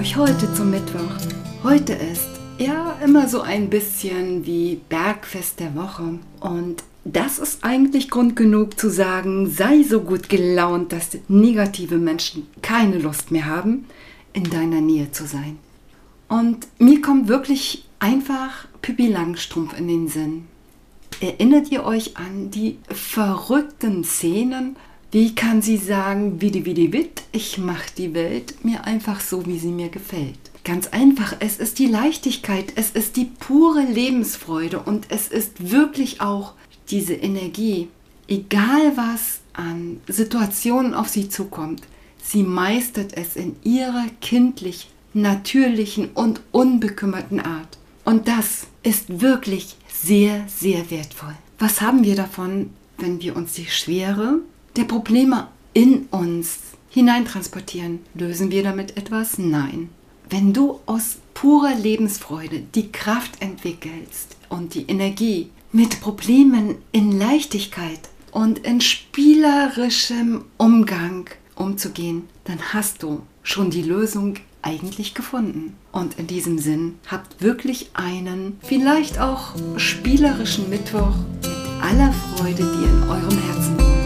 euch heute zum Mittwoch. Heute ist ja immer so ein bisschen wie Bergfest der Woche. Und das ist eigentlich Grund genug zu sagen, sei so gut gelaunt, dass negative Menschen keine Lust mehr haben, in deiner Nähe zu sein. Und mir kommt wirklich einfach Pippi Langstrumpf in den Sinn. Erinnert ihr euch an die verrückten Szenen? Wie kann sie sagen, witt, ich mach die Welt mir einfach so, wie sie mir gefällt? Ganz einfach, es ist die Leichtigkeit, es ist die pure Lebensfreude und es ist wirklich auch diese Energie. Egal was an Situationen auf sie zukommt, sie meistert es in ihrer kindlich, natürlichen und unbekümmerten Art. Und das ist wirklich sehr, sehr wertvoll. Was haben wir davon, wenn wir uns die Schwere der Probleme in uns hineintransportieren? Lösen wir damit etwas? Nein. Wenn du aus purer Lebensfreude die Kraft entwickelst und die Energie, mit Problemen in Leichtigkeit und in spielerischem Umgang umzugehen, dann hast du schon die Lösung eigentlich gefunden. Und in diesem Sinn, habt wirklich einen, vielleicht auch spielerischen Mittwoch mit aller Freude, die in eurem Herzen wohnt.